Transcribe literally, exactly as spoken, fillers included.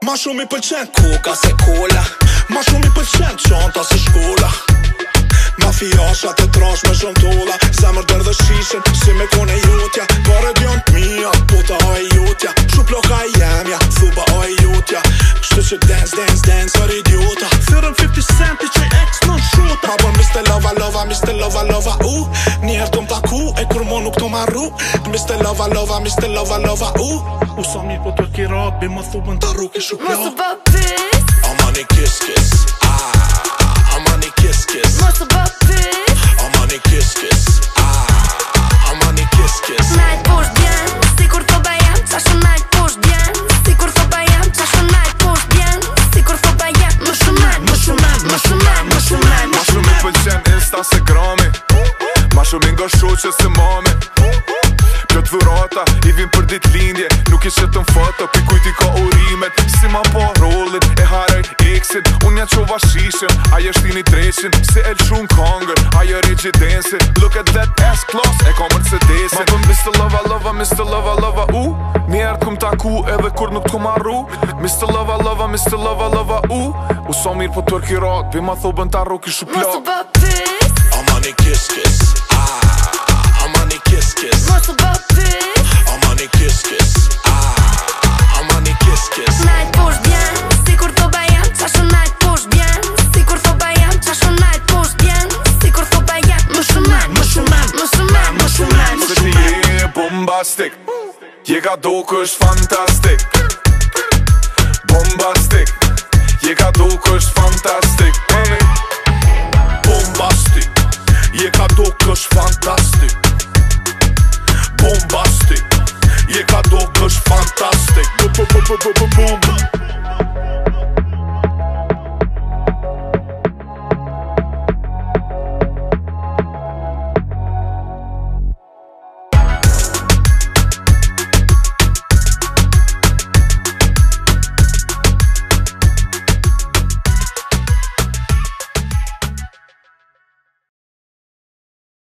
Ma shumë i pëlqen koka se kola, ma shumë i pëlqen qanta se shkolla. Mafiashat e trash me shumë tolla, zemër dërë dhe shishen, si me kone jutja. Pare djon t'mija, puta o e jutja, shup loka e jemja, thuba o e jutja. Kështu që dance, dance, dance, or idiota. Thyrën fifty cent i qaj ex non shota. Ma bon mister Lova, Lova, mister Lova, Lova, u Njerë t'u m'taku, e kur mo nuk t'u marru. mister Lova, Lova, mister Lova, Lova, u U sa mirë po të kira, bi më thubën të rruki shukla. Mos u bë pis, Amani kiss kiss, ah, Amani kiss kiss. mos u bë pis, Amani kiss kiss, ah, Amani kiss kiss. najt posh bjen, si kur thoba jem, qashu najt posh bjen, si kur thoba jem, qashu najt posh bjen, si kur thoba jem, më shumën, më shumën, më shumën, më shumën, Ma shumë i pëlqen Instagrami, ma shumë i nga shoqe se mame. Plot dhurata, i vim për dit lindje, nuk i shetën foto, pi kujti ka urimet. Si ma po rollin, e haraj eksin, unë ja qova shishen, ajo shtini dreqin, se el shun kongër, ajo regidensin. Look at that ass class, e ka Mercedesin. Ma bëm mister Lova, Lova, mister Lova, Lova, u Njerët kum taku edhe kur nuk t'ku marru. mister Lova, Lova, mister Lova, Lova, u U so mirë po tërkirat, bi ma thobën ta roki shu mos u plak. bë pis, Amani kiss kiss, ah, Amani kiss kiss. mos u bë pis, Amani kiss kiss, ah, Amani kiss kiss. najt posh bjen, si kur thoba jem, qashu najt posh bjen, si kur thoba jem, qashu najt posh bjen, si kur thoba jem, më shumën, më shumën, më shumën, më shumën, më Se ti shumën. je bombastik, je ka do kësht fantastik. Bombastik, je ka do kësht fantastik. Mami, Bombastic, je ka do kësht fantastic. Bombastic, je ka do kësht fantastic.